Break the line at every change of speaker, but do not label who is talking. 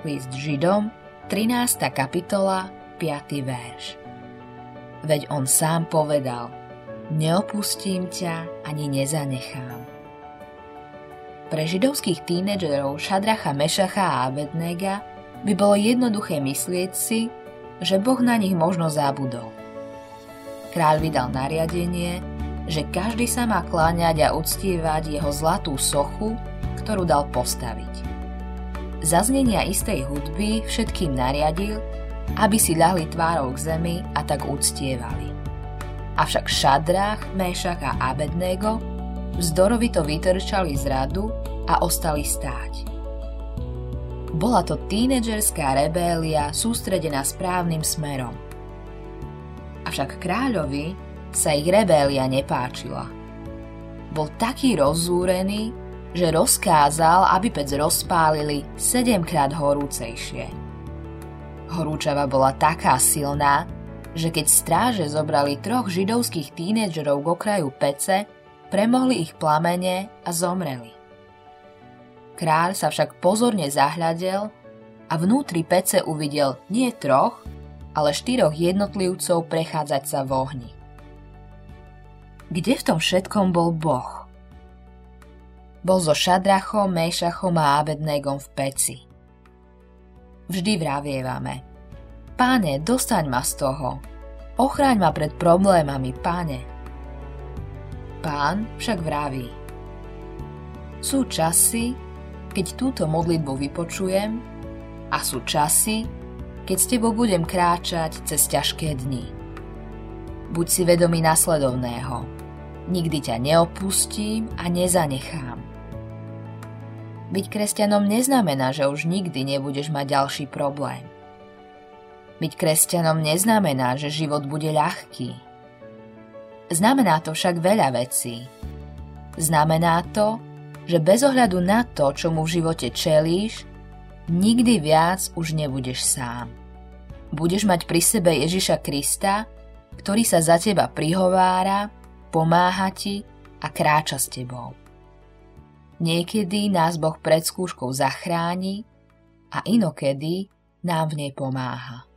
List Židom, 13. kapitola, 5. verš. Veď on sám povedal: neopustím ťa ani nezanechám. Pre židovských tínedžerov Šadracha, Mešacha a Abednéga by bolo jednoduché myslieť si, že Boh na nich možno zabudol. Kráľ vydal nariadenie, že každý sa má kláňať a uctievať jeho zlatú sochu, ktorú dal postaviť. Za znenia istej hudby všetkým nariadil, aby si ľahli tvárou k zemi a tak uctievali. Avšak Šadrach, Mešach a Abednego vzdorovito vytrčali z radu a ostali stáť. Bola to tínedžerská rebélia sústredená správnym smerom. Avšak kráľovi sa ich rebélia nepáčila. Bol taký rozzúrený, že rozkázal, aby pec rozpálili 7-krát horúcejšie. Horúčava bola taká silná, že keď stráže zobrali 3 židovských tínedžerov k okraju pece, premohli ich plamene a zomreli. Kráľ sa však pozorne zahľadel a vnútri pece uvidel nie 3, ale 4 jednotlivcov prechádzať sa v ohni. Kde v tom všetkom bol Boh? Bol so Šadrachom, Mešachom a Abednégom v peci. Vždy vravievame: Páne, dostaň ma z toho. Ochráň ma pred problémami, Páne. Pán však vraví: sú časy, keď túto modlitbu vypočujem, a sú časy, keď s tebou budem kráčať cez ťažké dni. Buď si vedomý nasledovného: nikdy ťa neopustím a nezanechám. Byť kresťanom neznamená, že už nikdy nebudeš mať ďalší problém. Byť kresťanom neznamená, že život bude ľahký. Znamená to však veľa vecí. Znamená to, že bez ohľadu na to, čo mu v živote čelíš, nikdy viac už nebudeš sám. Budeš mať pri sebe Ježiša Krista, ktorý sa za teba prihovára, pomáha ti a kráča s tebou. Niekedy nás Boh pred skúškou zachráni a inokedy nám v nej pomáha.